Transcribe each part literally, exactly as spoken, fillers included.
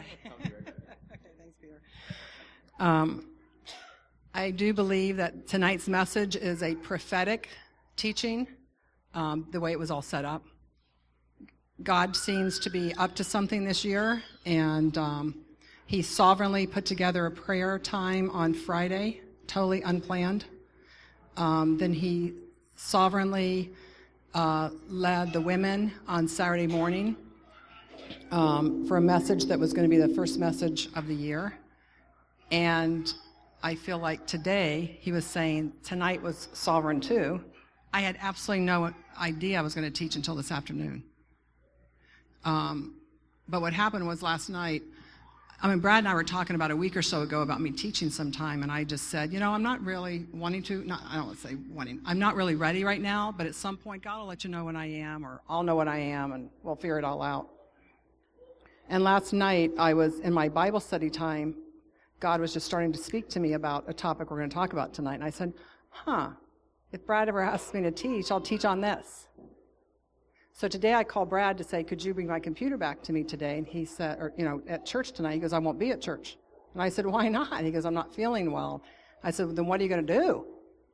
Okay. Okay, thanks, Peter. Um, I do believe that tonight's message is a prophetic teaching, um, the way it was all set up. God seems to be up to something this year, and um, he sovereignly put together a prayer time on Friday, totally unplanned. Um, then he sovereignly uh, led the women on Saturday morning um, for a message that was going to be the first message of the year. And I feel like today he was saying tonight was sovereign too. I had absolutely no idea I was going to teach until this afternoon. Um, but what happened was last night, I mean, Brad and I were talking about a week or so ago about me teaching sometime, and I just said, you know, I'm not really wanting to, not, I don't want to say wanting, I'm not really ready right now, but at some point, God will let you know when I am, or I'll know when I am, and we'll figure it all out. And last night, I was in my Bible study time, God was just starting to speak to me about a topic we're going to talk about tonight, and I said, huh, if Brad ever asks me to teach, I'll teach on this. So today I called Brad to say, could you bring my computer back to me today? And he said, or, you know, at church tonight. He goes, I won't be at church. And I said, why not? He goes, I'm not feeling well. I said, well, then what are you going to do?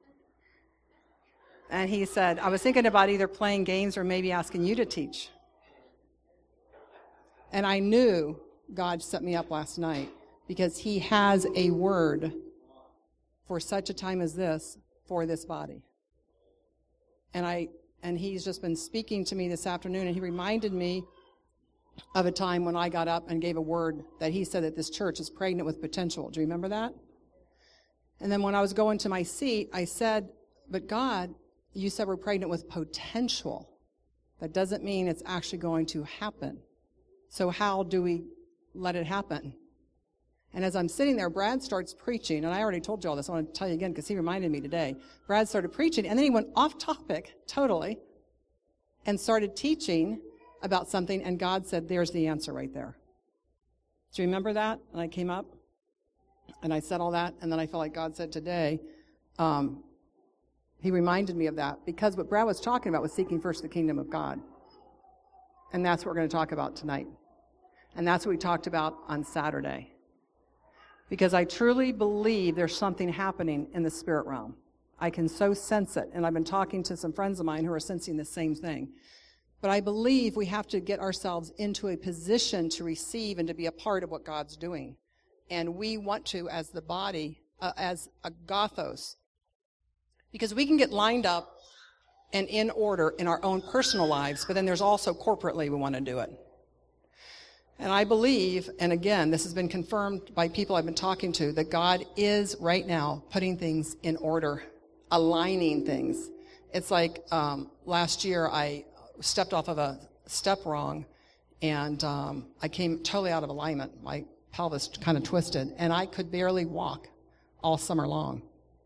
And he said, I was thinking about either playing games or maybe asking you to teach. And I knew God set me up last night because he has a word for such a time as this for this body. And I... And he's just been speaking to me this afternoon, and he reminded me of a time when I got up and gave a word that he said that this church is pregnant with potential. Do you remember that? And then when I was going to my seat, I said, but God, you said we're pregnant with potential. That doesn't mean it's actually going to happen. So how do we let it happen? And as I'm sitting there, Brad starts preaching, and I already told you all this. I want to tell you again because he reminded me today. Brad started preaching, and then he went off topic totally and started teaching about something, and God said, there's the answer right there. Do you remember that? And I came up, and I said all that, and then I felt like God said today, um, he reminded me of that because what Brad was talking about was seeking first the kingdom of God. And that's what we're going to talk about tonight. And that's what we talked about on Saturday. Because I truly believe there's something happening in the spirit realm. I can so sense it, and I've been talking to some friends of mine who are sensing the same thing. But I believe we have to get ourselves into a position to receive and to be a part of what God's doing. And we want to, as the body, uh, as a Gothos, because we can get lined up and in order in our own personal lives, but then there's also corporately we want to do it. And I believe, and again, this has been confirmed by people I've been talking to, that God is right now putting things in order, aligning things. It's like um, last year I stepped off of a step wrong, and um, I came totally out of alignment. My pelvis kind of twisted, and I could barely walk all summer long.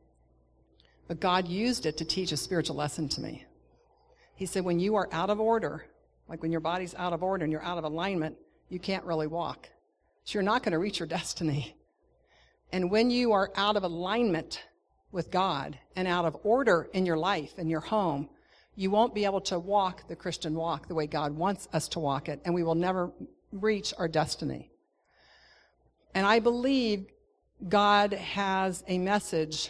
But God used it to teach a spiritual lesson to me. He said, when you are out of order, like when your body's out of order and you're out of alignment, you can't really walk. So you're not going to reach your destiny. And when you are out of alignment with God and out of order in your life, in your home, you won't be able to walk the Christian walk the way God wants us to walk it, and we will never reach our destiny. And I believe God has a message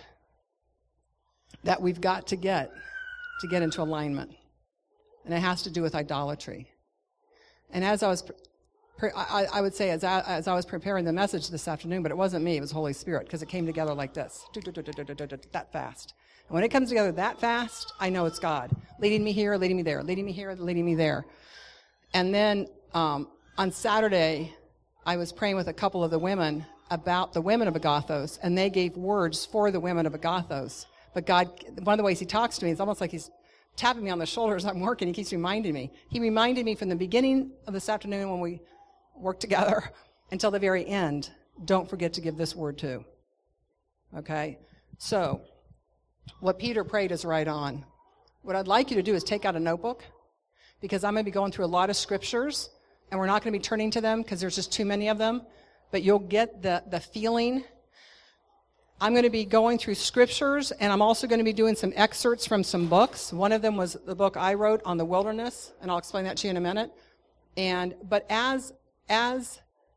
that we've got to get to get into alignment. And it has to do with idolatry. And as I was... I, I would say as I, as I was preparing the message this afternoon, but it wasn't me, it was Holy Spirit, because it came together like this, that fast. And when it comes together that fast, I know it's God, leading me here, leading me there, leading me here, leading me there. And then um, on Saturday, I was praying with a couple of the women about the women of Agathos, and they gave words for the women of Agathos. But God, one of the ways he talks to me, it's almost like he's tapping me on the shoulder as I'm working. He keeps reminding me. He reminded me from the beginning of this afternoon when we work together until the very end, don't forget to give this word too. Okay? So, what Peter prayed is right on. What I'd like you to do is take out a notebook, because I'm going to be going through a lot of scriptures, and we're not going to be turning to them because there's just too many of them, but you'll get the, the feeling. I'm going to be going through scriptures, and I'm also going to be doing some excerpts from some books. One of them was the book I wrote on the wilderness, and I'll explain that to you in a minute. And but as As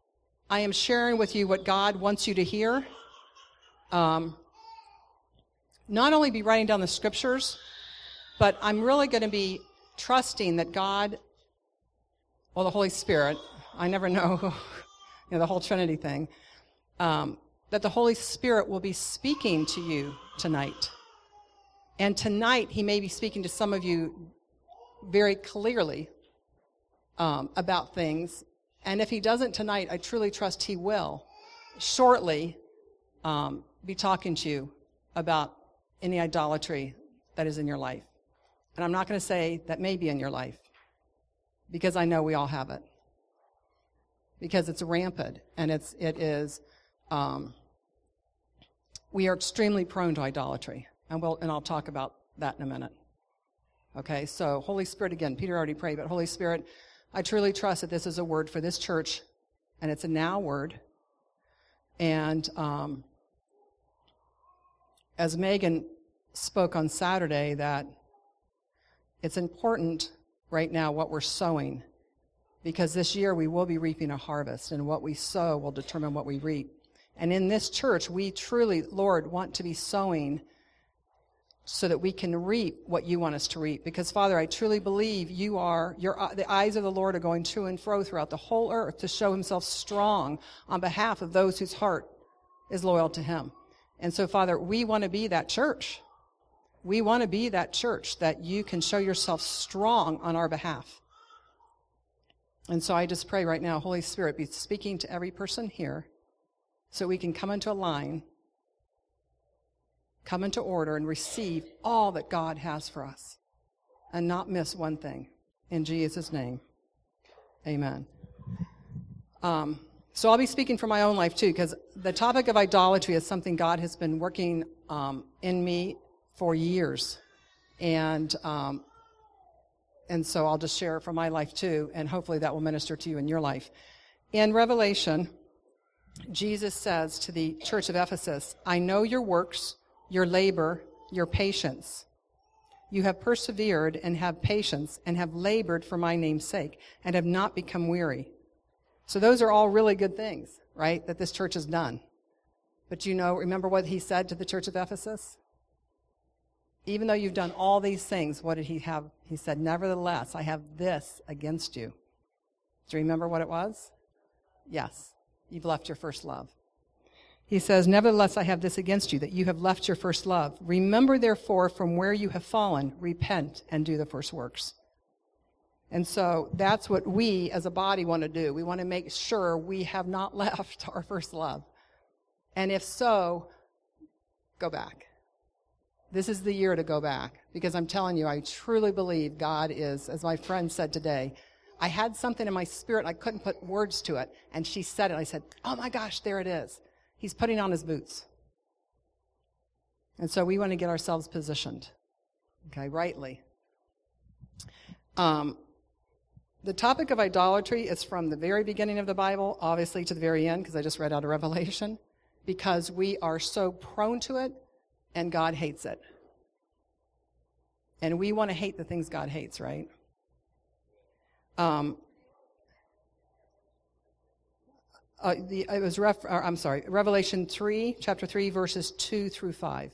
I am sharing with you what God wants you to hear. Um, not only be writing down the scriptures, but I'm really going to be trusting that God, well, the Holy Spirit, I never know, you know, the whole Trinity thing, um, that the Holy Spirit will be speaking to you tonight. And tonight, he may be speaking to some of you very clearly um, about things. And if he doesn't tonight, I truly trust he will shortly um, be talking to you about any idolatry that is in your life. And I'm not going to say that may be in your life, because I know we all have it. Because it's rampant, and it's, it is, um, we are extremely prone to idolatry. And we'll, and I'll talk about that in a minute. Okay, so Holy Spirit, again, Peter already prayed, but Holy Spirit, I truly trust that this is a word for this church, and it's a now word. And um, as Megan spoke on Saturday, that it's important right now what we're sowing, because this year we will be reaping a harvest, and what we sow will determine what we reap. And in this church, we truly, Lord, want to be sowing so that we can reap what you want us to reap. Because, Father, I truly believe you are, your, the eyes of the Lord are going to and fro throughout the whole earth to show himself strong on behalf of those whose heart is loyal to him. And so, Father, we want to be that church. We want to be that church that you can show yourself strong on our behalf. And so I just pray right now, Holy Spirit, be speaking to every person here so we can come into a line, come into order, and receive all that God has for us and not miss one thing. In Jesus' name, amen. Um, so I'll be speaking from my own life too, because the topic of idolatry is something God has been working um, in me for years. And um, and so I'll just share it from my life too, and hopefully that will minister to you in your life. In Revelation, Jesus says to the church of Ephesus, I know your works, your labor, your patience. You have persevered and have patience and have labored for my name's sake and have not become weary. So those are all really good things, right, that this church has done. But you know, remember what he said to the church of Ephesus? Even though you've done all these things, what did he have? He said, nevertheless, I have this against you. Do you remember what it was? Yes, you've left your first love. He says, nevertheless, I have this against you, that you have left your first love. Remember, therefore, from where you have fallen, repent and do the first works. And so that's what we as a body want to do. We want to make sure we have not left our first love. And if so, go back. This is the year to go back, because I'm telling you, I truly believe God is, as my friend said today, I had something in my spirit, and I couldn't put words to it, and she said it. I said, oh my gosh, there it is. He's putting on his boots. And so we want to get ourselves positioned, okay, rightly. Um, the topic of idolatry is from the very beginning of the Bible, obviously, to the very end, because I just read out of Revelation, because we are so prone to it, and God hates it. And we want to hate the things God hates, right? Um, uh, the, it was ref, or, I'm sorry, Revelation three, chapter three, verses two through five.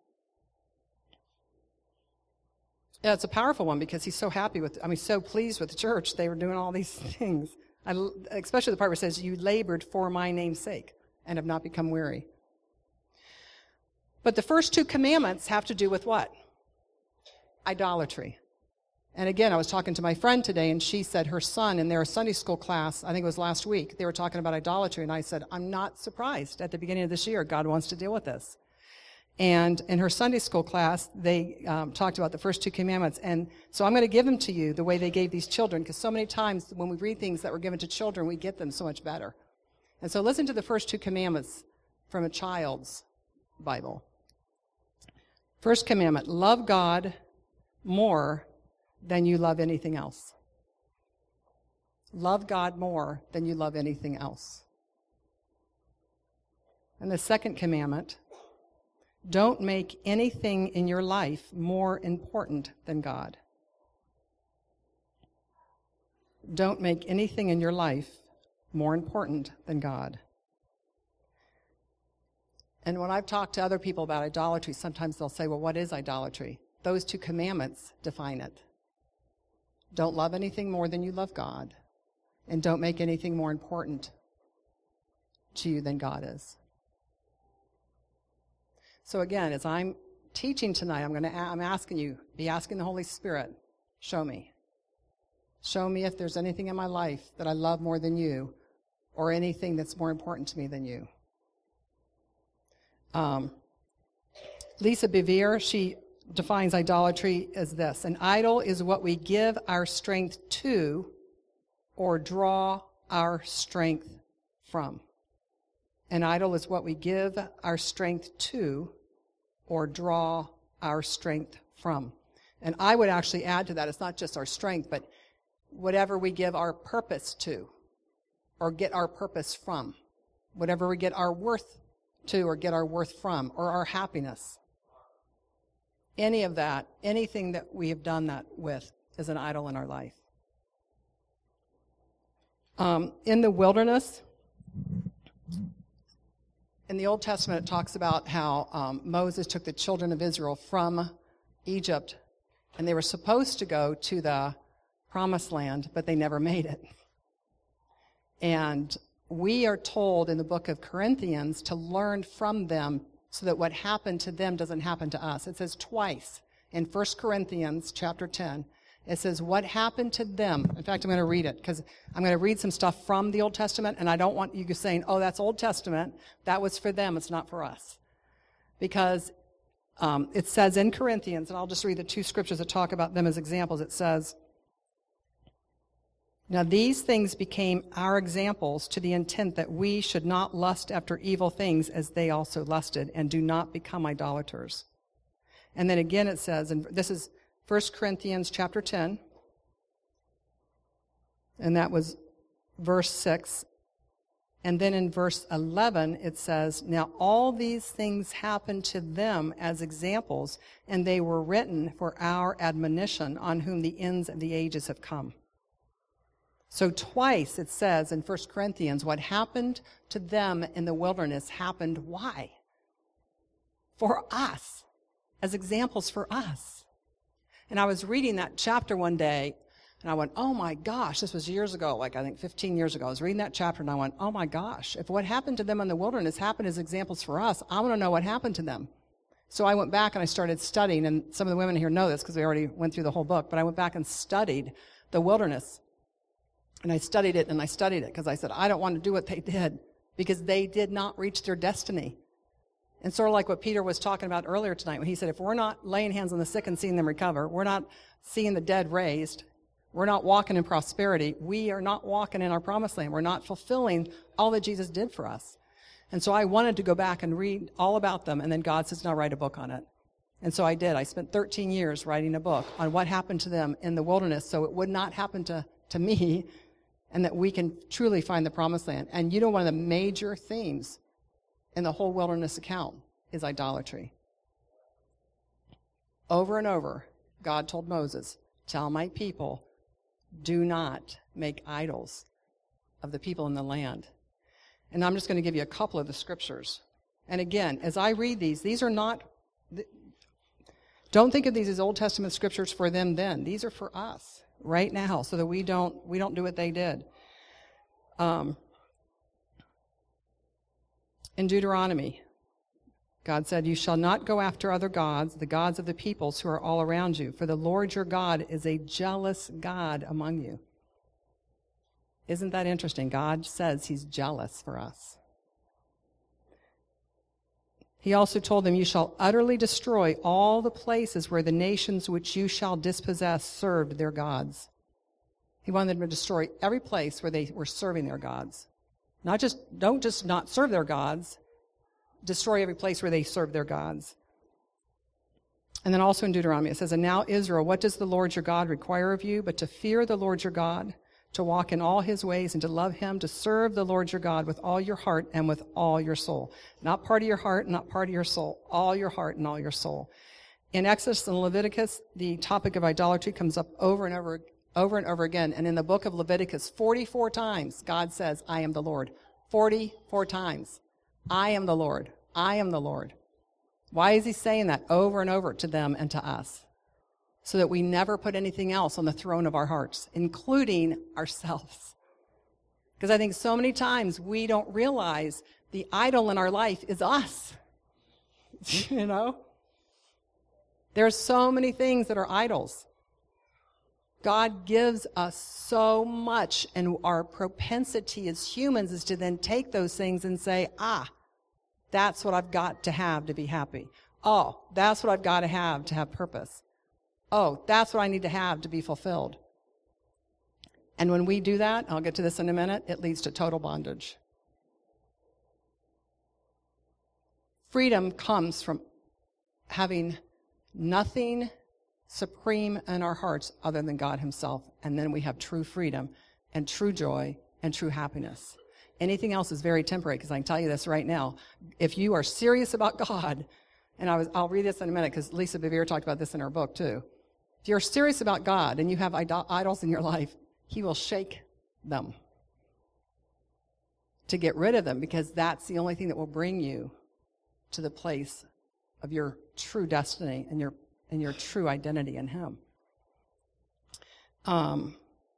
Yeah, it's a powerful one because he's so happy with, I mean, so pleased with the church. They were doing all these things. I, especially the part where it says, you labored for my name's sake and have not become weary. But the first two commandments have to do with what? Idolatry. And again, I was talking to my friend today, and she said her son in their Sunday school class, I think it was last week, they were talking about idolatry, and I said, I'm not surprised. At the beginning of this year, God wants to deal with this. And in her Sunday school class, they um, talked about the first two commandments. And so I'm going to give them to you the way they gave these children, because so many times when we read things that were given to children, we get them so much better. And so listen to the first two commandments from a child's Bible. First commandment, love God more than you love anything else. Love God more than you love anything else. And the second commandment, don't make anything in your life more important than God. Don't make anything in your life more important than God. And when I've talked to other people about idolatry, sometimes they'll say, well, what is idolatry? Those two commandments define it. Don't love anything more than you love God, and don't make anything more important to you than God is. So again, as I'm teaching tonight, I'm going to I'm asking you, be asking the Holy Spirit, show me. Show me if there's anything in my life that I love more than you, or anything that's more important to me than you. Um, Lisa Bevere, she defines idolatry as this: an idol is what we give our strength to or draw our strength from. An idol is what we give our strength to or draw our strength from. And I would actually add to that, it's not just our strength, but whatever we give our purpose to or get our purpose from. Whatever we get our worth to or get our worth from, or our happiness. Any of that, anything that we have done that with, is an idol in our life. Um, in the wilderness, in the Old Testament, it talks about how um, Moses took the children of Israel from Egypt, and they were supposed to go to the Promised Land, but they never made it. And we are told in the book of Corinthians to learn from them so that what happened to them doesn't happen to us. It says twice in First Corinthians chapter ten. It says what happened to them. In fact, I'm going to read it because I'm going to read some stuff from the Old Testament, and I don't want you saying, oh, that's Old Testament. That was for them. It's not for us. Because um, it says in Corinthians, and I'll just read the two scriptures that talk about them as examples. It says, now these things became our examples to the intent that we should not lust after evil things as they also lusted, and do not become idolaters. And then again it says, and this is First Corinthians chapter ten, and that was verse six. And then in verse eleven it says, now all these things happened to them as examples, and they were written for our admonition, on whom the ends of the ages have come. So twice it says in First Corinthians, what happened to them in the wilderness happened, why? For us, as examples for us. And I was reading that chapter one day, and I went, oh my gosh, this was years ago, like I think fifteen years ago. I was reading that chapter, and I went, oh my gosh, if what happened to them in the wilderness happened as examples for us, I want to know what happened to them. So I went back and I started studying, and some of the women here know this because we already went through the whole book, but I went back and studied the wilderness. And I studied it and I studied it because I said, I don't want to do what they did, because they did not reach their destiny. And sort of like what Peter was talking about earlier tonight when he said, if we're not laying hands on the sick and seeing them recover, we're not seeing the dead raised, we're not walking in prosperity, we are not walking in our promised land. We're not fulfilling all that Jesus did for us. And so I wanted to go back and read all about them, and then God says, now write a book on it. And so I did. I spent thirteen years writing a book on what happened to them in the wilderness so it would not happen to, to me, and that we can truly find the promised land. And you know, one of the major themes in the whole wilderness account is idolatry. Over and over, God told Moses, tell my people, do not make idols of the people in the land. And I'm just going to give you a couple of the scriptures. And again, as I read these, these are not, don't think of these as Old Testament scriptures for them then. These are for us right now, so that we don't we don't do what they did. Um, in Deuteronomy, God said, you shall not go after other gods, the gods of the peoples who are all around you, for the Lord your God is a jealous God among you. Isn't that interesting? God says he's jealous for us. He also told them, you shall utterly destroy all the places where the nations which you shall dispossess served their gods. He wanted them to destroy every place where they were serving their gods. Not just, don't just not serve their gods, destroy every place where they serve their gods. And then also in Deuteronomy it says, and now Israel, what does the Lord your God require of you but to fear the Lord your God, to walk in all his ways and to love him, to serve the Lord your God with all your heart and with all your soul. Not part of your heart, not part of your soul, all your heart and all your soul. In Exodus and Leviticus, the topic of idolatry comes up over and over over and over again. And in the book of Leviticus, forty-four times, God says, I am the Lord. forty-four times. I am the Lord. I am the Lord. Why is he saying that over and over to them and to us? So that we never put anything else on the throne of our hearts, including ourselves. Because I think so many times we don't realize the idol in our life is us. You know? There's so many things that are idols. God gives us so much, and our propensity as humans is to then take those things and say, ah, that's what I've got to have to be happy. Oh, that's what I've got to have to have purpose. Oh, that's what I need to have to be fulfilled. And when we do that, I'll get to this in a minute, it leads to total bondage. Freedom comes from having nothing supreme in our hearts other than God himself. And then we have true freedom and true joy and true happiness. Anything else is very temporary, because I can tell you this right now. If you are serious about God, and I was, I'll read this in a minute because Lisa Bevere talked about this in her book too. If you're serious about God and you have idol- idols in your life, he will shake them to get rid of them, because that's the only thing that will bring you to the place of your true destiny and your and your true identity in him. Um,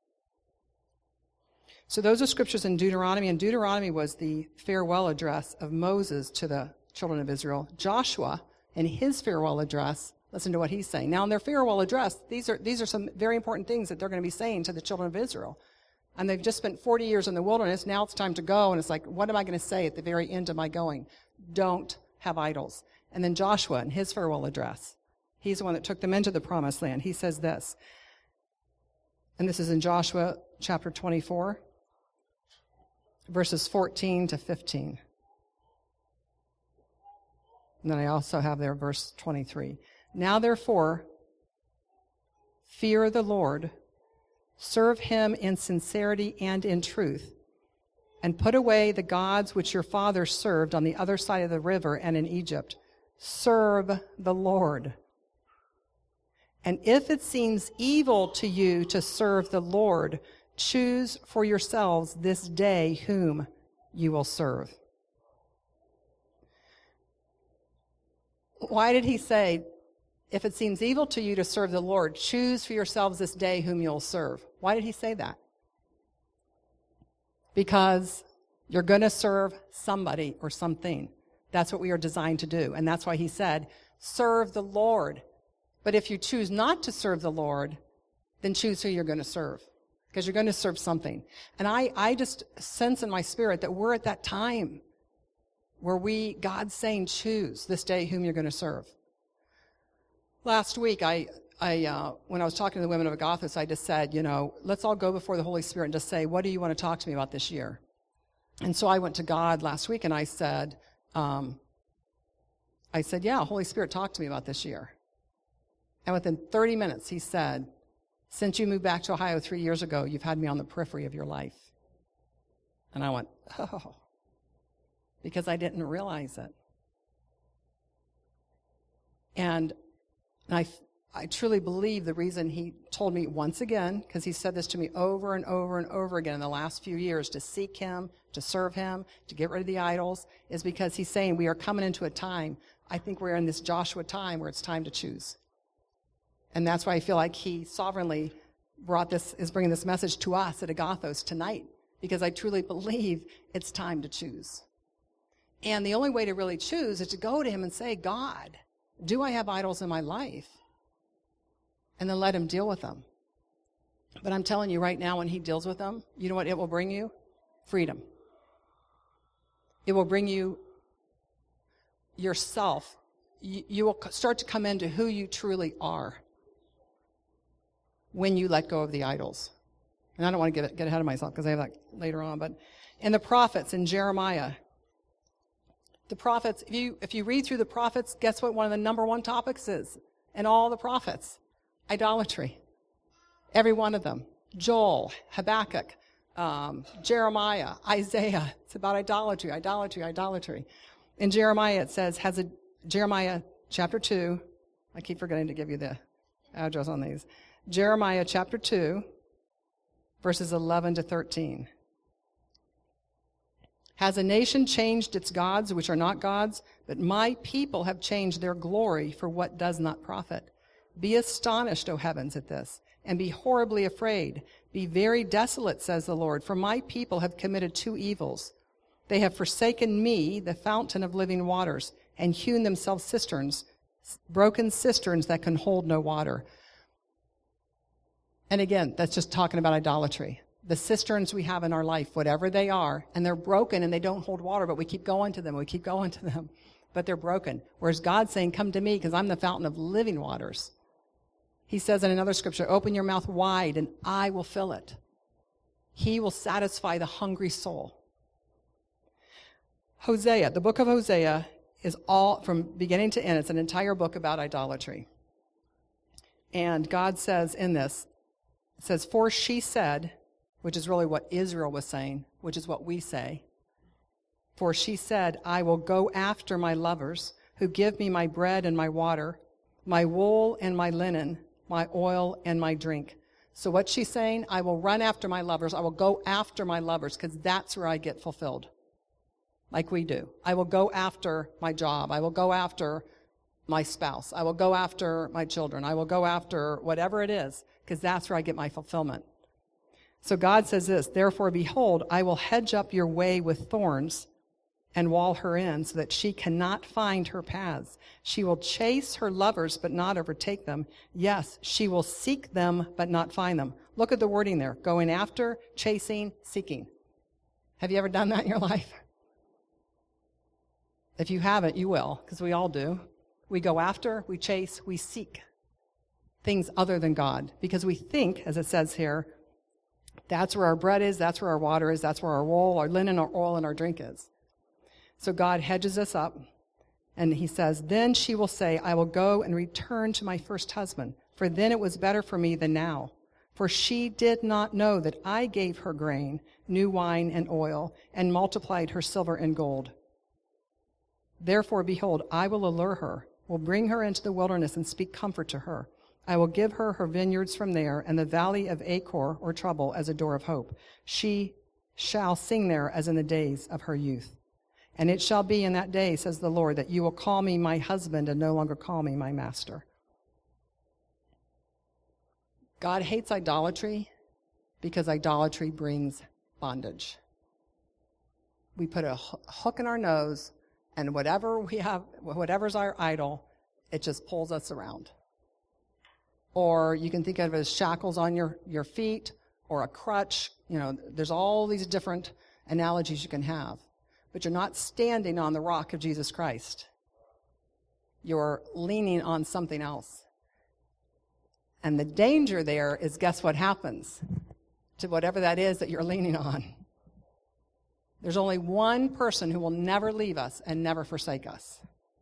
so those are scriptures in Deuteronomy, and Deuteronomy was the farewell address of Moses to the children of Israel. Joshua, in his farewell address, listen to what he's saying. Now, in their farewell address, these are these are some very important things that they're going to be saying to the children of Israel. And they've just spent forty years in the wilderness. Now it's time to go. And it's like, what am I going to say at the very end of my going? Don't have idols. And then Joshua, in his farewell address, he's the one that took them into the promised land. He says this, and this is in Joshua chapter twenty-four, verses fourteen to fifteen. And then I also have there verse twenty-three. Now therefore, fear the Lord, serve him in sincerity and in truth, and put away the gods which your fathers served on the other side of the river and in Egypt. Serve the Lord. And if it seems evil to you to serve the Lord, choose for yourselves this day whom you will serve. Why did he say, if it seems evil to you to serve the Lord, choose for yourselves this day whom you'll serve? Why did he say that? Because you're going to serve somebody or something. That's what we are designed to do. And that's why he said, serve the Lord. But if you choose not to serve the Lord, then choose who you're going to serve, because you're going to serve something. And I, I just sense in my spirit that we're at that time where we, God's saying, choose this day whom you're going to serve. Last week, I, I, uh, when I was talking to the women of Agathos, I just said, you know, let's all go before the Holy Spirit and just say, what do you want to talk to me about this year? And so I went to God last week and I said, um, I said, yeah, Holy Spirit, talk to me about this year. And within thirty minutes, he said, since you moved back to Ohio three years ago, you've had me on the periphery of your life. And I went, oh, because I didn't realize it. And I, I truly believe the reason he told me once again, because he said this to me over and over and over again in the last few years, to seek him, to serve him, to get rid of the idols, is because he's saying we are coming into a time, I think we're in this Joshua time where it's time to choose. And that's why I feel like he sovereignly brought this, is bringing this message to us at Agathos tonight, because I truly believe it's time to choose. And the only way to really choose is to go to him and say, God, do I have idols in my life? And then let him deal with them. But I'm telling you right now, when he deals with them, you know what it will bring you? Freedom. It will bring you yourself. You, you will start to come into who you truly are when you let go of the idols. And I don't want to get, get ahead of myself because I have that later on. But in the prophets, in Jeremiah, the prophets, if you, if you read through the prophets, guess what one of the number one topics is in all the prophets? Idolatry. Every one of them. Joel, Habakkuk, um, Jeremiah, Isaiah. It's about idolatry, idolatry, idolatry. In Jeremiah, it says, has a, Jeremiah chapter two, I keep forgetting to give you the address on these. Jeremiah chapter two, verses eleven to thirteen. Has a nation changed its gods, which are not gods? But my people have changed their glory for what does not profit. Be astonished, O heavens, at this, and be horribly afraid. Be very desolate, says the Lord, for my people have committed two evils. They have forsaken me, the fountain of living waters, and hewn themselves cisterns, broken cisterns that can hold no water. And again, that's just talking about idolatry. The cisterns we have in our life, whatever they are, and they're broken and they don't hold water, but we keep going to them, we keep going to them, but they're broken. Whereas God's saying, come to me because I'm the fountain of living waters. He says in another scripture, open your mouth wide and I will fill it. He will satisfy the hungry soul. Hosea, the book of Hosea is all, from beginning to end, it's an entire book about idolatry. And God says in this, it says, for she said, which is really what Israel was saying, which is what we say. For she said, I will go after my lovers who give me my bread and my water, my wool and my linen, my oil and my drink. So what she's saying, I will run after my lovers. I will go after my lovers because that's where I get fulfilled. Like we do. I will go after my job. I will go after my spouse. I will go after my children. I will go after whatever it is because that's where I get my fulfillment. So God says this, therefore, behold, I will hedge up your way with thorns and wall her in so that she cannot find her paths. She will chase her lovers but not overtake them. Yes, she will seek them but not find them. Look at the wording there. Going after, chasing, seeking. Have you ever done that in your life? If you haven't, you will, because we all do. We go after, we chase, we seek things other than God because we think, as it says here, that's where our bread is, that's where our water is, that's where our wool, our linen, our oil, and our drink is. So God hedges us up, and he says, then she will say, I will go and return to my first husband, for then it was better for me than now. For she did not know that I gave her grain, new wine, and oil, and multiplied her silver and gold. Therefore, behold, I will allure her, will bring her into the wilderness and speak comfort to her. I will give her her vineyards from there, and the valley of Achor, or trouble, as a door of hope. She shall sing there as in the days of her youth. And it shall be in that day, says the Lord, that you will call me my husband and no longer call me my master. God hates idolatry because idolatry brings bondage. We put a hook in our nose, and whatever we have, whatever's our idol, it just pulls us around. Or you can think of it as shackles on your, your feet, or a crutch. You know, there's all these different analogies you can have. But you're not standing on the rock of Jesus Christ. You're leaning on something else. And the danger there is, guess what happens to whatever that is that you're leaning on? There's only one person who will never leave us and never forsake us.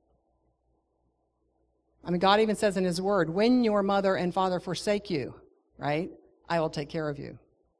I mean, God even says in his word, when your mother and father forsake you, right, I will take care of you.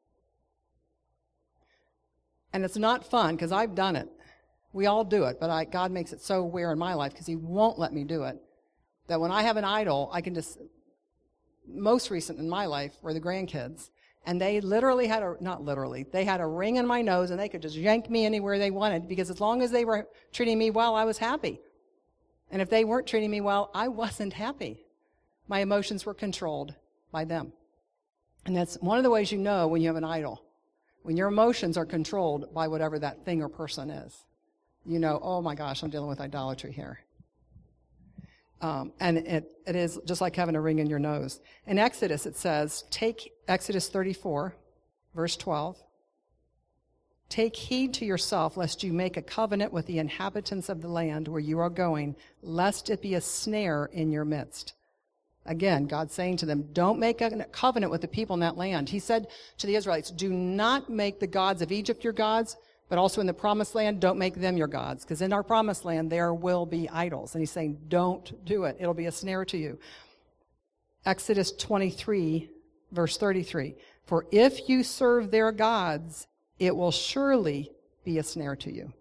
And it's not fun, because I've done it. We all do it, but I, God makes it so aware in my life, because he won't let me do it, that when I have an idol, I can just, most recent in my life were the grandkids, and they literally had a, not literally, they had a ring in my nose, and they could just yank me anywhere they wanted, because as long as they were treating me well, I was happy. And if they weren't treating me well, I wasn't happy. My emotions were controlled by them. And that's one of the ways you know when you have an idol. When your emotions are controlled by whatever that thing or person is. You know, oh my gosh, I'm dealing with idolatry here. Um, and it, it is just like having a ring in your nose. In Exodus, it says, take Exodus thirty-four, verse twelve. Take heed to yourself, lest you make a covenant with the inhabitants of the land where you are going, lest it be a snare in your midst. Again, God's saying to them, don't make a covenant with the people in that land. He said to the Israelites, do not make the gods of Egypt your gods, but also in the promised land, don't make them your gods. Because in our promised land, there will be idols. And he's saying, don't do it. It'll be a snare to you. Exodus twenty-three, verse thirty-three. For if you serve their gods, it will surely be a snare to you.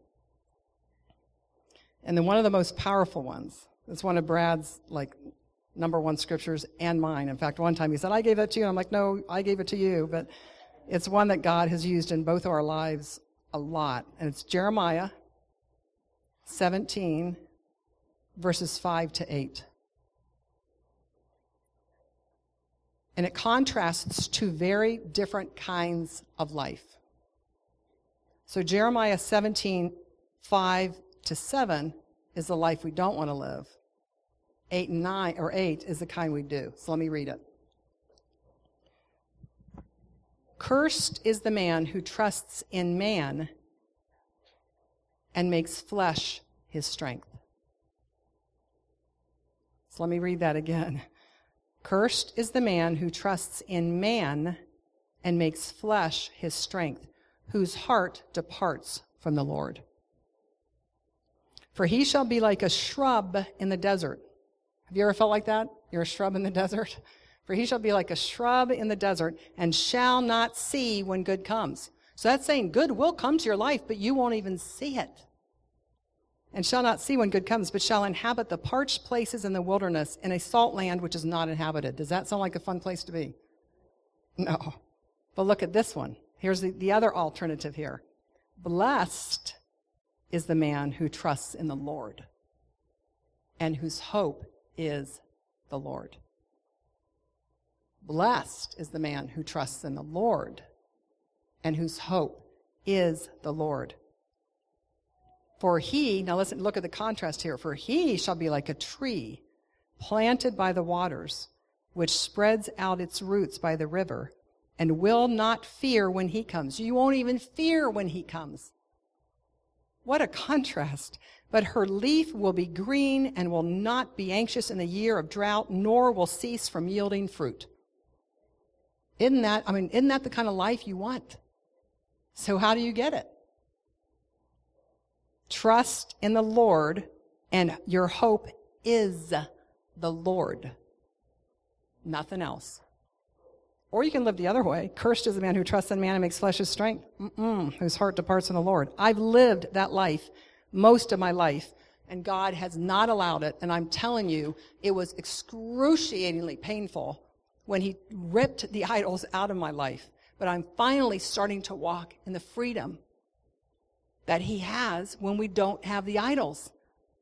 And then one of the most powerful ones, it's one of Brad's, like, number one scriptures and mine. In fact, one time he said, I gave it to you. And I'm like, no, I gave it to you. But It's one that God has used in both our lives a lot. And it's Jeremiah seventeen, verses five to eight. And it contrasts two very different kinds of life. So Jeremiah seventeen, five to seven is the life we don't want to live. Eight and nine, or eight, is the kind we do. So let me read it. Cursed is the man who trusts in man and makes flesh his strength. So let me read that again. Cursed is the man who trusts in man and makes flesh his strength, whose heart departs from the Lord. For he shall be like a shrub in the desert. Have you ever felt like that? You're a shrub in the desert? For he shall be like a shrub in the desert and shall not see when good comes. So that's saying good will come to your life, but you won't even see it. And shall not see when good comes, but shall inhabit the parched places in the wilderness in a salt land which is not inhabited. Does that sound like a fun place to be? No. But look at this one. Here's the, the other alternative here. Blessed is the man who trusts in the Lord and whose hope is the Lord. Blessed is the man who trusts in the Lord and whose hope is the Lord. For he, now listen, look at the contrast here. For he shall be like a tree planted by the waters, which spreads out its roots by the river, and will not fear when he comes. You won't even fear when he comes. What a contrast. But her leaf will be green and will not be anxious in the year of drought, nor will cease from yielding fruit. Isn't that, I mean, isn't that the kind of life you want? So how do you get it? Trust in the Lord, and your hope is the Lord. Nothing else. Or you can live the other way. Cursed is the man who trusts in man and makes flesh his strength, Mm-mm, whose heart departs from the Lord. I've lived that life most of my life, and God has not allowed it. And I'm telling you, it was excruciatingly painful when he ripped the idols out of my life. But I'm finally starting to walk in the freedom that he has when we don't have the idols.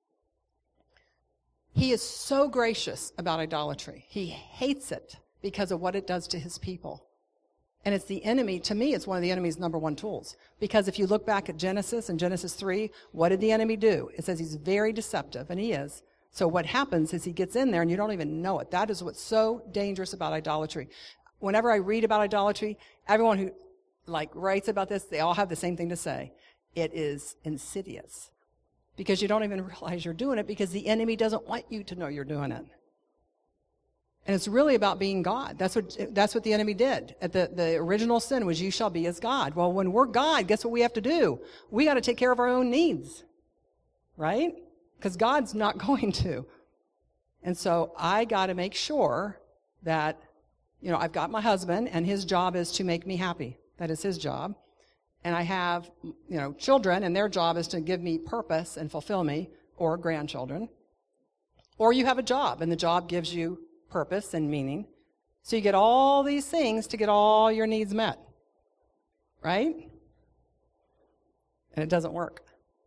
He is so gracious about idolatry. He hates it because of what it does to his people. And it's the enemy, to me, it's one of the enemy's number one tools. Because if you look back at Genesis, in Genesis three, what did the enemy do? It says he's very deceptive, and he is. So what happens is he gets in there and you don't even know it. That is what's so dangerous about idolatry. Whenever I read about idolatry, everyone who like writes about this, they all have the same thing to say. It is insidious. Because you don't even realize you're doing it because the enemy doesn't want you to know you're doing it. And it's really about being God. That's what that's what the enemy did. At the, the original sin was you shall be as God. Well, when we're God, guess what we have to do? We got to take care of our own needs. Right? Because God's not going to. And so I got to make sure that, you know, I've got my husband and his job is to make me happy. That is his job. And I have, you know, children and their job is to give me purpose and fulfill me, or grandchildren. Or you have a job and the job gives you purpose and meaning. So you get all these things to get all your needs met. Right? And it doesn't work.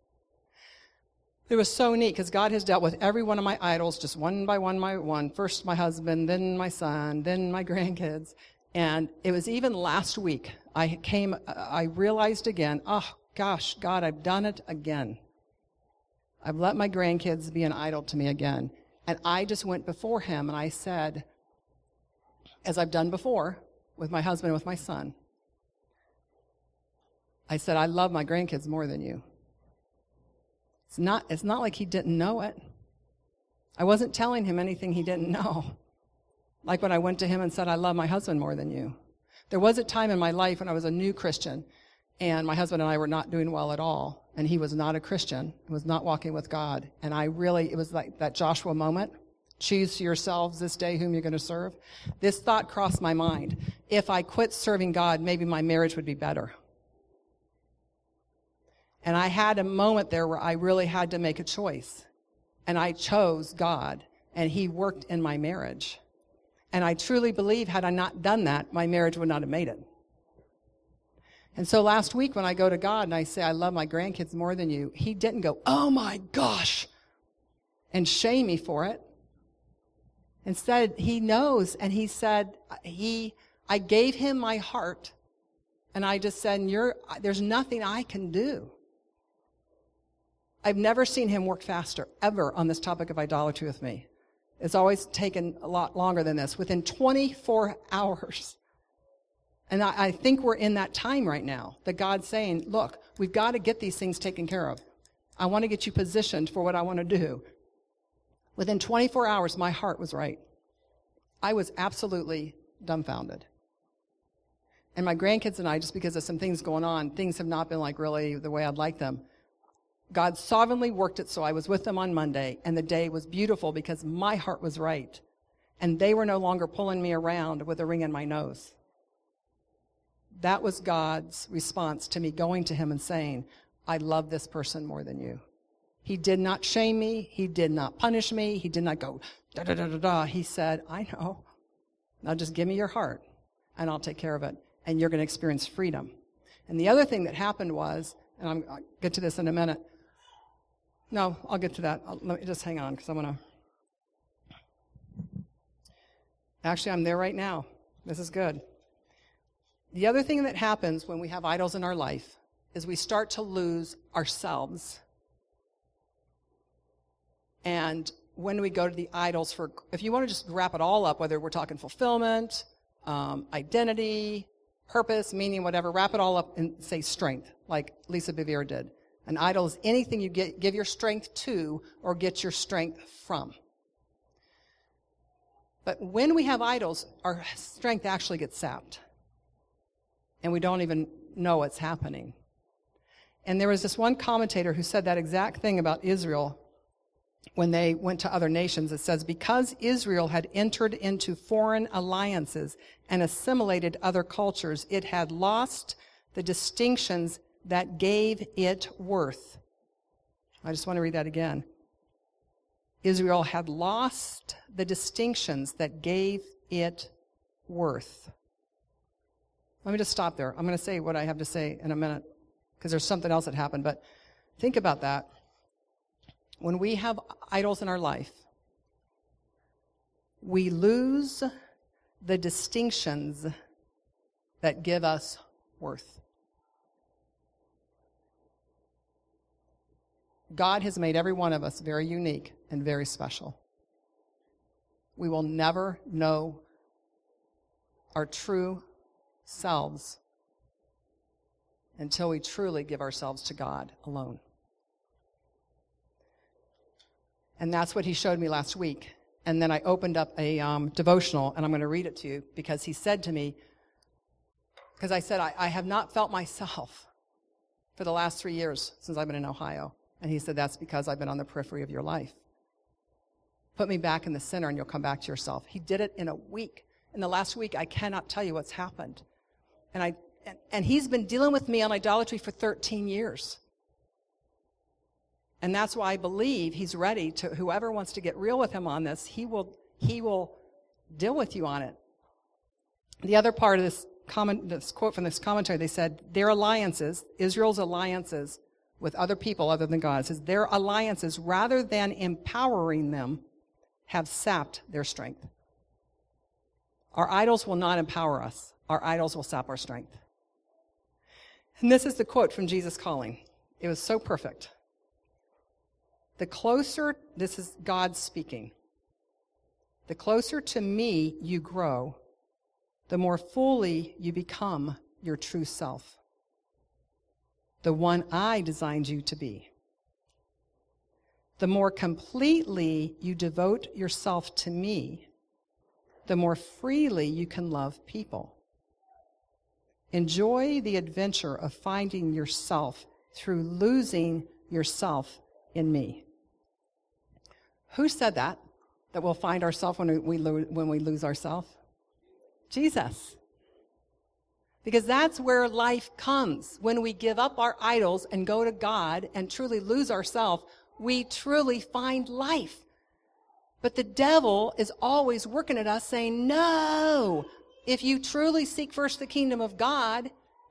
It was so neat because God has dealt with every one of my idols, just one by one by one. First my husband, then my son, then my grandkids. And it was even last week, I came, I realized again, oh gosh, God, I've done it again. I've let my grandkids be an idol to me again. And I just went before him and I said, as I've done before with my husband and with my son, I said, I love my grandkids more than you. It's not, it's not like he didn't know it. I wasn't telling him anything he didn't know. Like when I went to him and said, I love my husband more than you. There was a time in my life when I was a new Christian and my husband and I were not doing well at all. And he was not a Christian, was not walking with God. And I really, it was like that Joshua moment. Choose yourselves this day whom you're going to serve. This thought crossed my mind. If I quit serving God, maybe my marriage would be better. And I had a moment there where I really had to make a choice. And I chose God, and he worked in my marriage. And I truly believe had I not done that, my marriage would not have made it. And so last week when I go to God and I say, I love my grandkids more than you, he didn't go, oh my gosh, and shame me for it. Instead, he knows, and he said, he, I gave him my heart, and I just said, You're, there's nothing I can do. I've never seen him work faster, ever, on this topic of idolatry with me. It's always taken a lot longer than this, within twenty-four hours. And I, I think we're in that time right now, that God's saying, look, we've got to get these things taken care of. I want to get you positioned for what I want to do. Within twenty-four hours, my heart was right. I was absolutely dumbfounded. And my grandkids and I, just because of some things going on, things have not been like really the way I'd like them. God sovereignly worked it so I was with them on Monday, and the day was beautiful because my heart was right. And they were no longer pulling me around with a ring in my nose. That was God's response to me going to him and saying, I love this person more than you. He did not shame me. He did not punish me. He did not go, da da da da da. He said, I know. Now just give me your heart, and I'll take care of it. And you're going to experience freedom. And the other thing that happened was, and I'm, I'll get to this in a minute. No, I'll get to that. I'll, let me just hang on, because I want to. Actually, I'm there right now. This is good. The other thing that happens when we have idols in our life is we start to lose ourselves. And when we go to the idols for, if you want to just wrap it all up, whether we're talking fulfillment, um, identity, purpose, meaning, whatever, wrap it all up and say strength, like Lisa Bevere did. An idol is anything you get, give your strength to or get your strength from. But when we have idols, our strength actually gets sapped. And we don't even know what's happening. And there was this one commentator who said that exact thing about Israel when they went to other nations. It says, because Israel had entered into foreign alliances and assimilated other cultures, it had lost the distinctions that gave it worth. I just want to read that again. Israel had lost the distinctions that gave it worth. Let me just stop there. I'm going to say what I have to say in a minute, because there's something else that happened. But think about that. When we have idols in our life, we lose the distinctions that give us worth. God has made every one of us very unique and very special. We will never know our true selves until we truly give ourselves to God alone. And that's what he showed me last week. And then I opened up a um, devotional, and I'm going to read it to you, because he said to me, because I said, I, I have not felt myself for the last three years since I've been in Ohio. And he said, that's because I've been on the periphery of your life. Put me back in the center and you'll come back to yourself. He did it in a week. In the last week, I cannot tell you what's happened. And I and, and he's been dealing with me on idolatry for thirteen years. And that's why I believe he's ready to, whoever wants to get real with him on this, he will he will deal with you on it. The other part of this comment, this quote from this commentary, they said, their alliances, Israel's alliances with other people other than God, it says their alliances, rather than empowering them, have sapped their strength. Our idols will not empower us. Our idols will sap our strength. And this is the quote from Jesus Calling. It was so perfect. The closer, this is God speaking, the closer to me you grow, the more fully you become your true self, the one I designed you to be. The more completely you devote yourself to me, the more freely you can love people. Enjoy the adventure of finding yourself through losing yourself in me. Who said that? That we'll find ourselves when we, lo- when we lose ourselves? Jesus. Because that's where life comes. When we give up our idols and go to God and truly lose ourselves, we truly find life. But the devil is always working at us saying, no, if you truly seek first the kingdom of God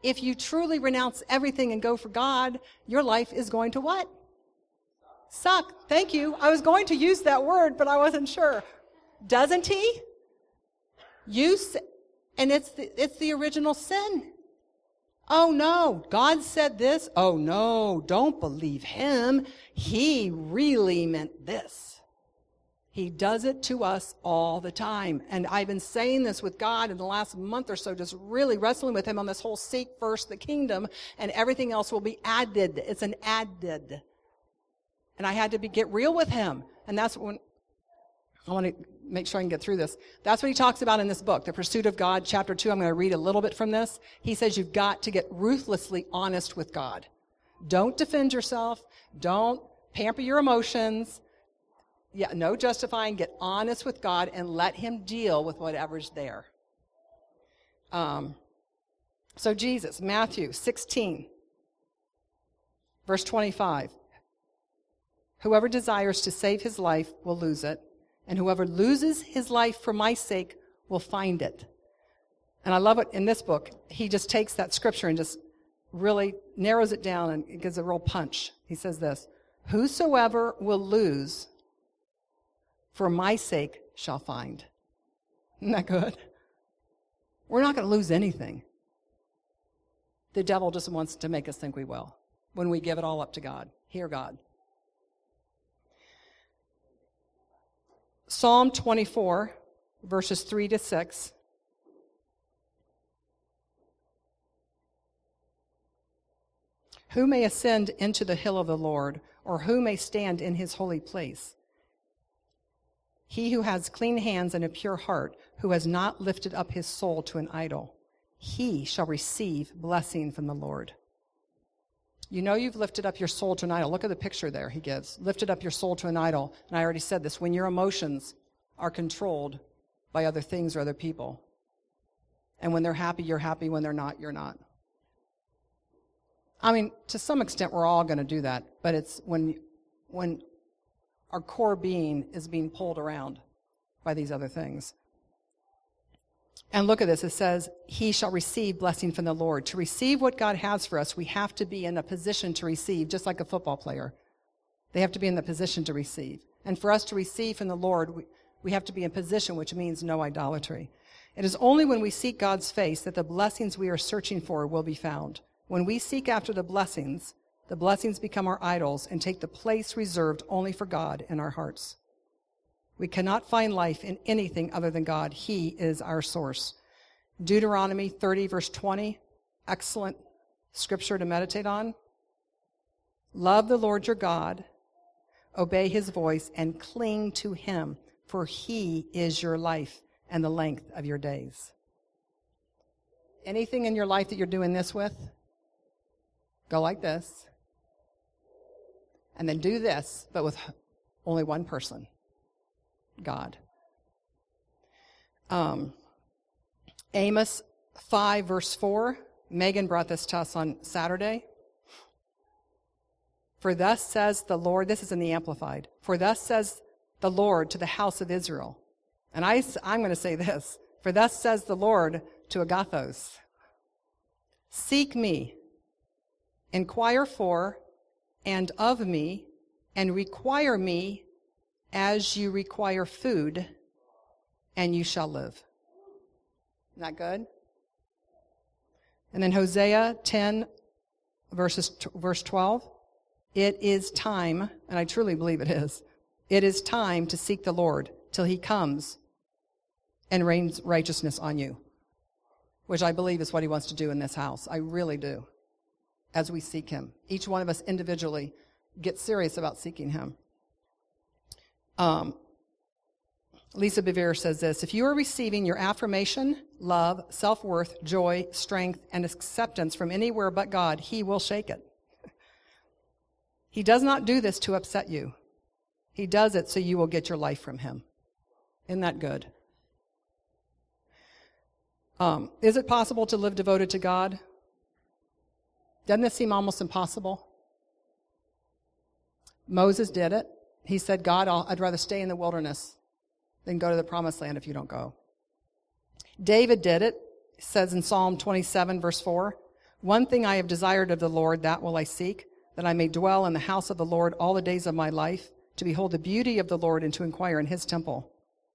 If you truly renounce everything and go for God, your life is going to what? Suck. Thank you. I was going to use that word, but I wasn't sure. Doesn't he? You, and it's the, it's the original sin. Oh no, God said this. Oh no, don't believe him. He really meant this. He does it to us all the time. And I've been saying this with God in the last month or so, just really wrestling with him on this whole seek first the kingdom, and everything else will be added. It's an added. And I had to be, get real with him. And that's when, I want to make sure I can get through this. That's what he talks about in this book, The Pursuit of God, chapter two. I'm going to read a little bit from this. He says you've got to get ruthlessly honest with God. Don't defend yourself. Don't pamper your emotions. Yeah, no justifying. Get honest with God and let him deal with whatever's there. Um, so Jesus, Matthew sixteen, verse twenty-five. Whoever desires to save his life will lose it, and whoever loses his life for my sake will find it. And I love it in this book. He just takes that scripture and just really narrows it down and gives a real punch. He says this, whosoever will lose for my sake shall find. Isn't that good? We're not going to lose anything. The devil just wants to make us think we will when we give it all up to God. Hear God. Psalm twenty-four, verses three to six. Who may ascend into the hill of the Lord, or who may stand in his holy place? He who has clean hands and a pure heart, who has not lifted up his soul to an idol, he shall receive blessing from the Lord. You know you've lifted up your soul to an idol. Look at the picture there he gives. Lifted up your soul to an idol. And I already said this, when your emotions are controlled by other things or other people. And when they're happy, you're happy. When they're not, you're not. I mean, to some extent, we're all going to do that. But it's when, when our core being is being pulled around by these other things. And look at this. It says, he shall receive blessing from the Lord. To receive what God has for us, we have to be in a position to receive, just like a football player. They have to be in the position to receive. And for us to receive from the Lord, we, we have to be in position, which means no idolatry. It is only when we seek God's face that the blessings we are searching for will be found. When we seek after the blessings, the blessings become our idols and take the place reserved only for God in our hearts. We cannot find life in anything other than God. He is our source. Deuteronomy thirty, verse twenty, excellent scripture to meditate on. Love the Lord your God, obey his voice, and cling to him, for he is your life and the length of your days. Anything in your life that you're doing this with, go like this, and then do this, but with only one person. God. Um, Amos five, verse four. Megan brought this to us on Saturday. For thus says the Lord, this is in the Amplified, for thus says the Lord to the house of Israel. And I, I'm going to say this, for thus says the Lord to Agathos, seek me, inquire for and of me, and require me as you require food, and you shall live. Isn't that good? And then Hosea ten, verses, verse twelve. It is time, and I truly believe it is, it is time to seek the Lord till he comes and rains righteousness on you, which I believe is what he wants to do in this house. I really do, as we seek him. Each one of us individually get serious about seeking him. Um, Lisa Bevere says this, if you are receiving your affirmation, love, self-worth, joy, strength, and acceptance from anywhere but God, he will shake it. He does not do this to upset you. He does it so you will get your life from him. Isn't that good? Um, is it possible to live devoted to God? Doesn't this seem almost impossible? Moses did it. He said, God, I'll, I'd rather stay in the wilderness than go to the promised land if you don't go. David did it. It says in Psalm twenty-seven, verse four, One thing I have desired of the Lord, that will I seek, that I may dwell in the house of the Lord all the days of my life, to behold the beauty of the Lord and to inquire in his temple.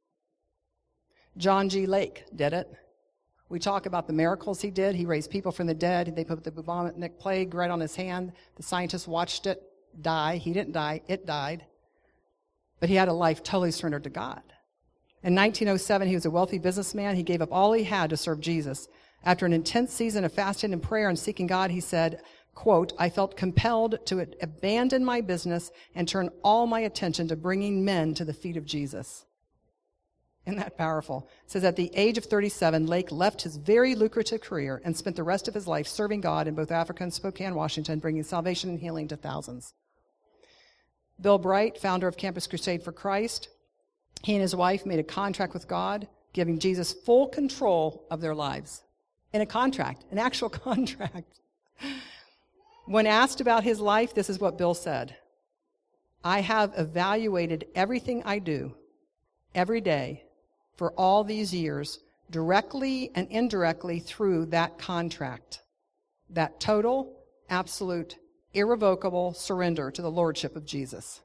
John G. Lake did it. We talk about the miracles he did. He raised people from the dead. They put the bubonic plague right on his hand. The scientists watched it die. He didn't die. It died. But he had a life totally surrendered to God. In nineteen oh seven, he was a wealthy businessman. He gave up all he had to serve Jesus. After an intense season of fasting and prayer and seeking God, he said, quote, I felt compelled to abandon my business and turn all my attention to bringing men to the feet of Jesus. Isn't that powerful? It says at the age of thirty-seven, Lake left his very lucrative career and spent the rest of his life serving God in both Africa and Spokane, Washington, bringing salvation and healing to thousands. Bill Bright, founder of Campus Crusade for Christ, he and his wife made a contract with God, giving Jesus full control of their lives. In a contract, an actual contract. When asked about his life, this is what Bill said. I have evaluated everything I do every day for all these years, directly and indirectly through that contract, that total, absolute, irrevocable surrender to the lordship of Jesus.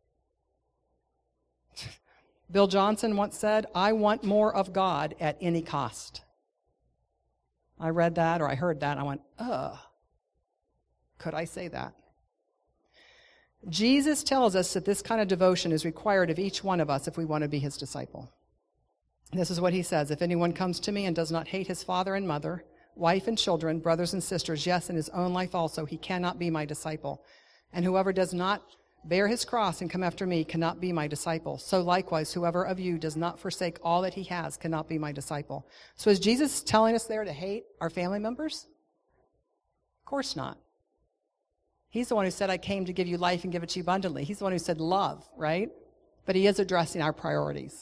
Bill Johnson once said, I want more of God at any cost. I read that or I heard that and I went, ugh, could I say that? Jesus tells us that this kind of devotion is required of each one of us if we want to be his disciple. This is what he says, if anyone comes to me and does not hate his father and mother, wife and children, brothers and sisters, yes, and his own life also, he cannot be my disciple. And whoever does not bear his cross and come after me cannot be my disciple. So likewise, whoever of you does not forsake all that he has cannot be my disciple. So is Jesus telling us there to hate our family members? Of course not. He's the one who said, I came to give you life and give it to you abundantly. He's the one who said love, right? But he is addressing our priorities.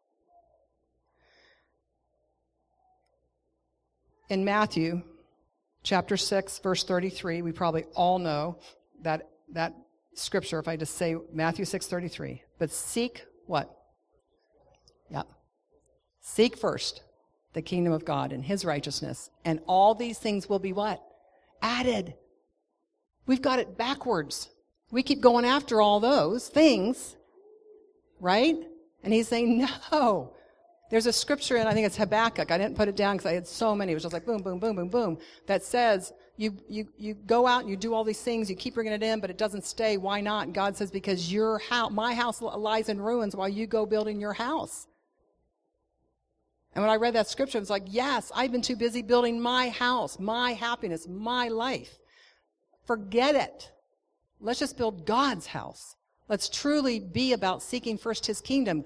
In Matthew chapter six, verse thirty-three, we probably all know that, that scripture, if I just say Matthew six thirty-three. But seek what? Yeah. Seek first the kingdom of God and his righteousness, and all these things will be what? Added. We've got it backwards. We keep going after all those things, right? And he's saying, no. There's a scripture, and I think it's Habakkuk. I didn't put it down because I had so many. It was just like boom, boom, boom, boom, boom. That says, you, you, you go out and you do all these things, you keep bringing it in, but it doesn't stay. Why not? And God says, because your house, my house lies in ruins while you go building your house. And when I read that scripture, I was like, yes, I've been too busy building my house, my happiness, my life. Forget it. Let's just build God's house. Let's truly be about seeking first his kingdom.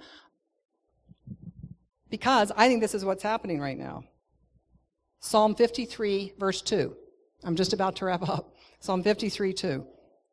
Because I think this is what's happening right now. Psalm fifty-three, verse two. I'm just about to wrap up. Psalm fifty-three, two.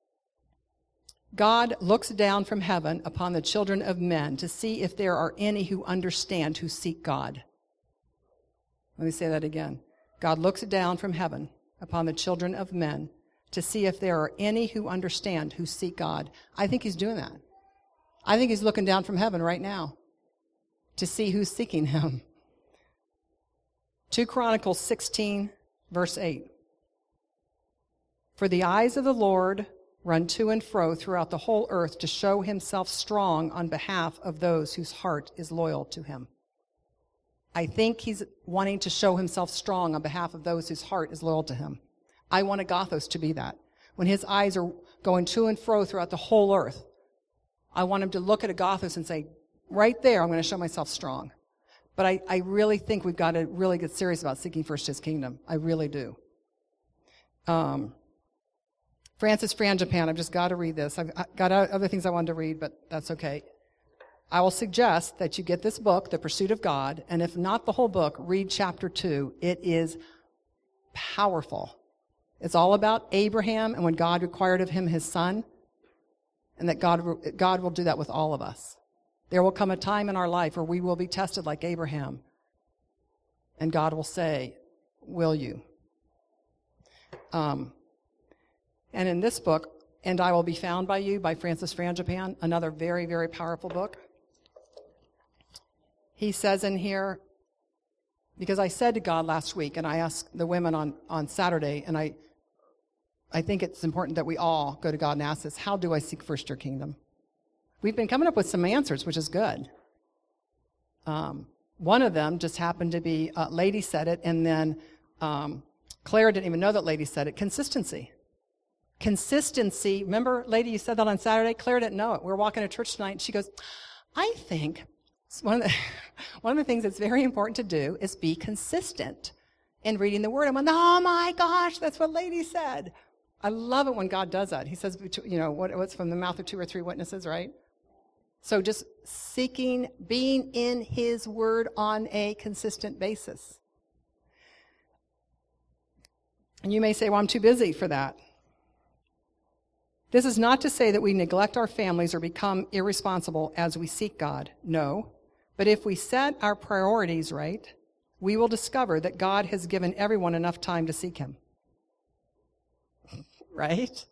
God looks down from heaven upon the children of men to see if there are any who understand, who seek God. Let me say that again. God looks down from heaven upon the children of men to see if there are any who understand, who seek God. I think he's doing that. I think he's looking down from heaven right now to see who's seeking him. Second Chronicles sixteen, verse eight. For the eyes of the Lord run to and fro throughout the whole earth to show himself strong on behalf of those whose heart is loyal to him. I think he's wanting to show himself strong on behalf of those whose heart is loyal to him. I want Agathos to be that. When his eyes are going to and fro throughout the whole earth, I want him to look at Agathos and say, right there, I'm going to show myself strong. But I, I really think we've got to really get serious about seeking first his kingdom. I really do. Um, Francis Frangipane, I've just got to read this. I've got other things I wanted to read, but that's okay. I will suggest that you get this book, The Pursuit of God, and if not the whole book, read chapter two. It is powerful. It's all about Abraham and when God required of him his son, and that God, God will do that with all of us. There will come a time in our life where we will be tested like Abraham, and God will say, will you? Um, and in this book, And I Will Be Found by You by Francis Frangipane, another very, very powerful book. He says in here Because I said to God last week, and I asked the women on, on Saturday, and I I think it's important that we all go to God and ask this, how do I seek first your kingdom? We've been coming up with some answers, which is good. Um, one of them just happened to be, uh, Lady said it, and then um, Claire didn't even know that Lady said it, consistency. Consistency. Remember, Lady, you said that on Saturday? Claire didn't know it. We were walking to church tonight, and she goes, I think one of the, one of the things that's very important to do is be consistent in reading the Word. I went, oh my gosh, that's what Lady said. I love it when God does that. He says, you know, what, what's from the mouth of two or three witnesses, right? So just seeking, being in His Word on a consistent basis. And you may say, well, I'm too busy for that. This is not to say that we neglect our families or become irresponsible as we seek God. No. But if we set our priorities right, we will discover that God has given everyone enough time to seek Him. Right?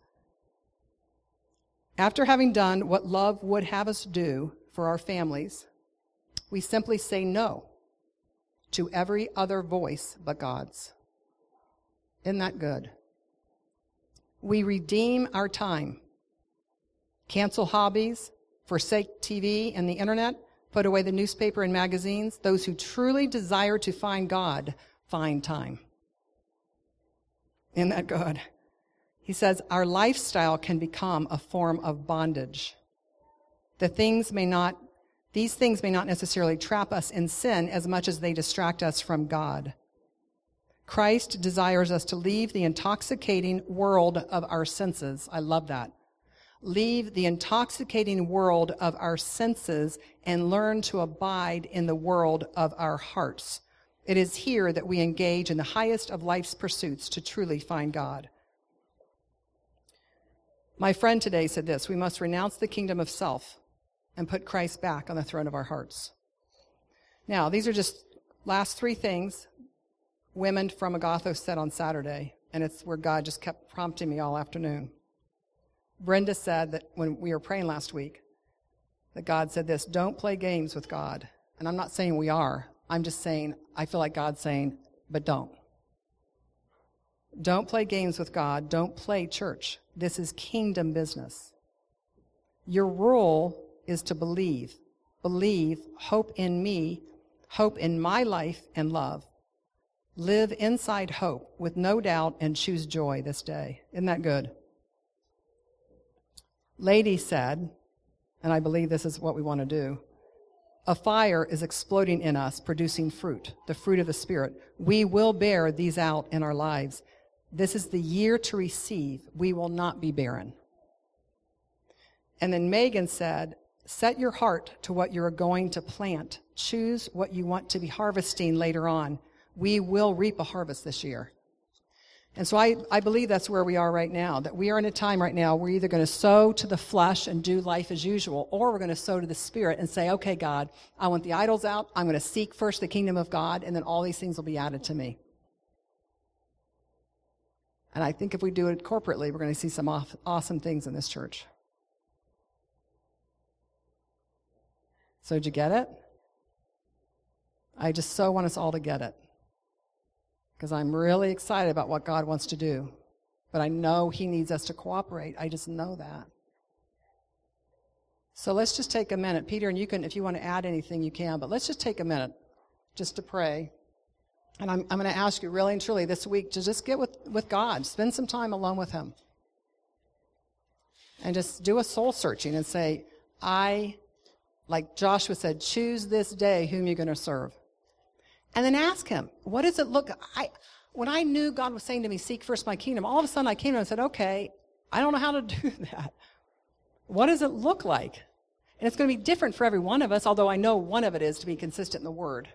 After having done what love would have us do for our families, we simply say no to every other voice but God's. Isn't that good? We redeem our time, cancel hobbies, forsake T V and the internet, put away the newspaper and magazines. Those who truly desire to find God find time. Isn't that good? He says our lifestyle can become a form of bondage. The things may not, these things may not necessarily trap us in sin as much as they distract us from God. Christ desires us to leave the intoxicating world of our senses. I love that. Leave the intoxicating world of our senses and learn to abide in the world of our hearts. It is here that we engage in the highest of life's pursuits to truly find God. My friend today said this, we must renounce the kingdom of self and put Christ back on the throne of our hearts. Now, these are just last three things women from Agathos said on Saturday, and it's where God just kept prompting me all afternoon. Brenda said that when we were praying last week, that God said this, don't play games with God. And I'm not saying we are. I'm just saying, I feel like God's saying, but don't. Don't play games with God. Don't play church. This is kingdom business. Your role is to believe. Believe, hope in me, hope in my life and love. Live inside hope with no doubt and choose joy this day. Isn't that good? Lady said, and I believe this is what we want to do, a fire is exploding in us, producing fruit, the fruit of the Spirit. We will bear these out in our lives. This is the year to receive. We will not be barren. And then Megan said, set your heart to what you're going to plant. Choose what you want to be harvesting later on. We will reap a harvest this year. And so I, I believe that's where we are right now, that we are in a time right now we're either going to sow to the flesh and do life as usual, or we're going to sow to the Spirit and say, okay, God, I want the idols out. I'm going to seek first the kingdom of God, and then all these things will be added to me. And I think if we do it corporately, we're going to see some off, awesome things in this church. So did you get it? I just so want us all to get it. Because I'm really excited about what God wants to do. But I know He needs us to cooperate. I just know that. So let's just take a minute. Peter, and you can, if you want to add anything, you can. But let's just take a minute just to pray. And I'm, I'm going to ask you really and truly this week to just get with, with God. Spend some time alone with Him. And just do a soul searching and say, I, like Joshua said, choose this day whom you're going to serve. And then ask Him, what does it look, I, when I knew God was saying to me, seek first my kingdom, all of a sudden I came to Him and said, okay, I don't know how to do that. What does it look like? And it's going to be different for every one of us, although I know one of it is to be consistent in the Word.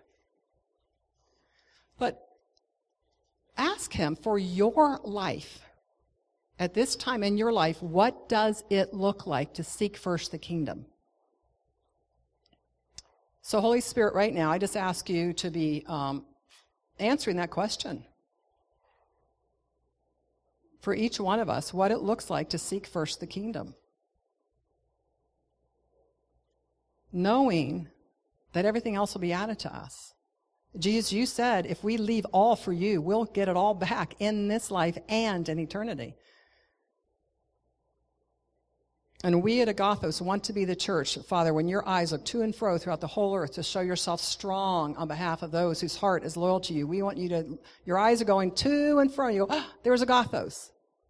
But ask Him for your life. At this time in your life, what does it look like to seek first the kingdom? So Holy Spirit, right now, I just ask you to be um, answering that question. For each one of us, what it looks like to seek first the kingdom. Knowing that everything else will be added to us. Jesus, you said if we leave all for you, we'll get it all back in this life and in eternity. And we at Agathos want to be the church, Father, when your eyes look to and fro throughout the whole earth to show yourself strong on behalf of those whose heart is loyal to you. We want you to, your eyes are going to and fro, and you go, ah, there's Agathos.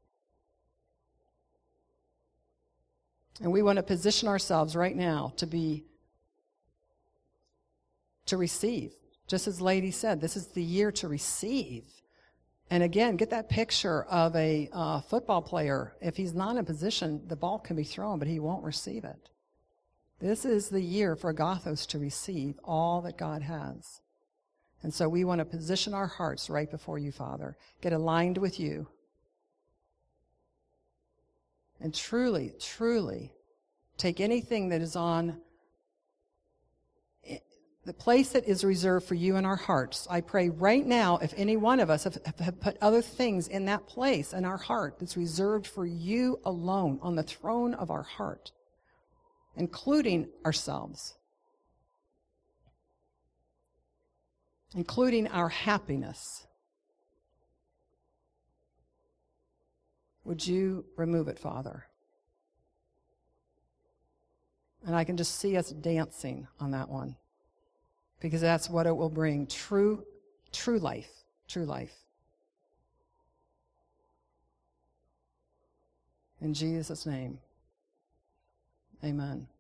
And we want to position ourselves right now to be, to receive. Just as Lady said, this is the year to receive. And again, get that picture of a uh, football player. If he's not in position, the ball can be thrown, but he won't receive it. This is the year for Agathos to receive all that God has. And so we want to position our hearts right before you, Father. Get aligned with you. And truly, truly, take anything that is on the place that is reserved for you in our hearts. I pray right now, if any one of us have, have put other things in that place in our heart that's reserved for you alone on the throne of our heart, including ourselves, including our happiness, would you remove it, Father? And I can just see us dancing on that one. Because that's what it will bring. True, true life. True life. In Jesus' name. Amen.